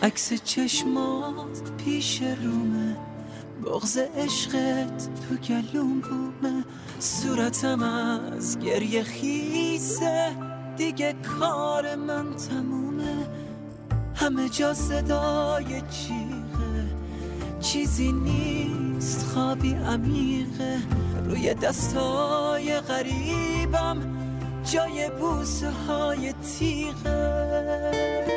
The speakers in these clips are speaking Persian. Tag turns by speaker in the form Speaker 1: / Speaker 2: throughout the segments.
Speaker 1: عکس چشمات پیش رومه، بغض عشقت تو گلومه، صورتم از گریه خیسه، دیگه کار من تمومه. همه جا صدای جیغه، چیزی نیست خوابی عمیقه، روی دستای غریبم جای بوسه های تیغه.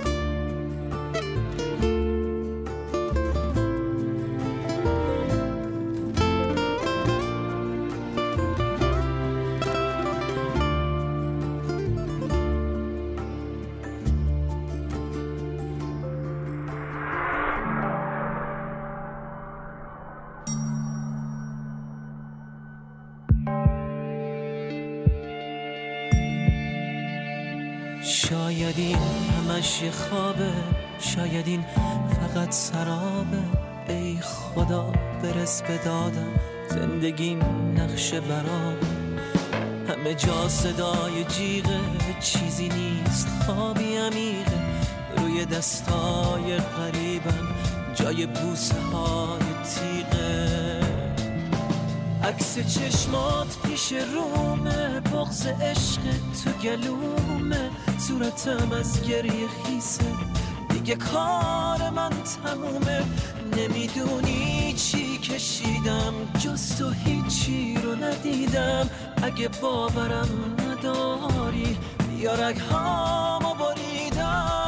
Speaker 1: شاید این همش یه خوابه، شاید این فقط سرابه. ای خدا برس به دادم، زندگیم نقش برام. همه جا صدای جیغه، چیزی نیست خوابی عمیقه، روی دستای غریبم جای بوسه های تیغه. عکس چشمات پیش رومه، بغض عشق تو گلومه، صورتم از گریه خیسه، دیگه کار من تمومه. نمیدونی چی کشیدم، جز تو هیچی رو ندیدم. اگه باورم نداری بیا رگهامو بریدم.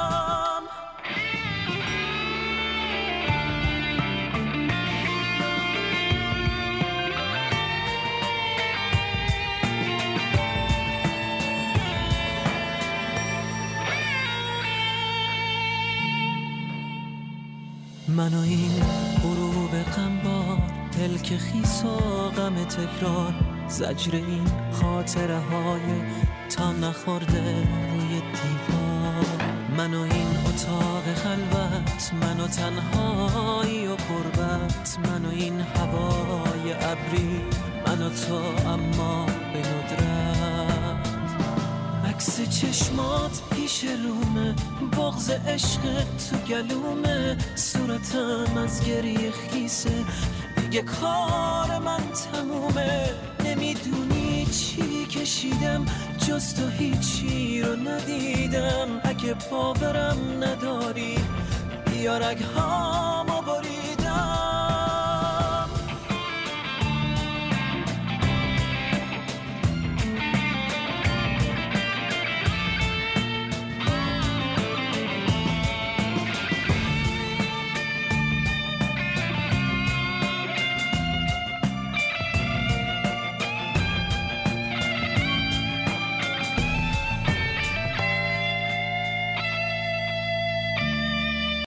Speaker 1: من و این غروب غمبار، دل که خیس و غم تکرار، زجر این خاطره های تا نخورده روی دیوار. من و این اتاق خلوت، من و تنهایی و غربت، من و این هوای ابری، من و تو اما به ندرت. عکس چشمات پیش رومه، بغض عشق تو گلومه، صورتم از گریه خیسه، دیگه کار من تمومه. نمیدونی چی کشیدم، جز تو هیچی رو ندیدم. اگه باورم نداری بیا رگهامو بریدم.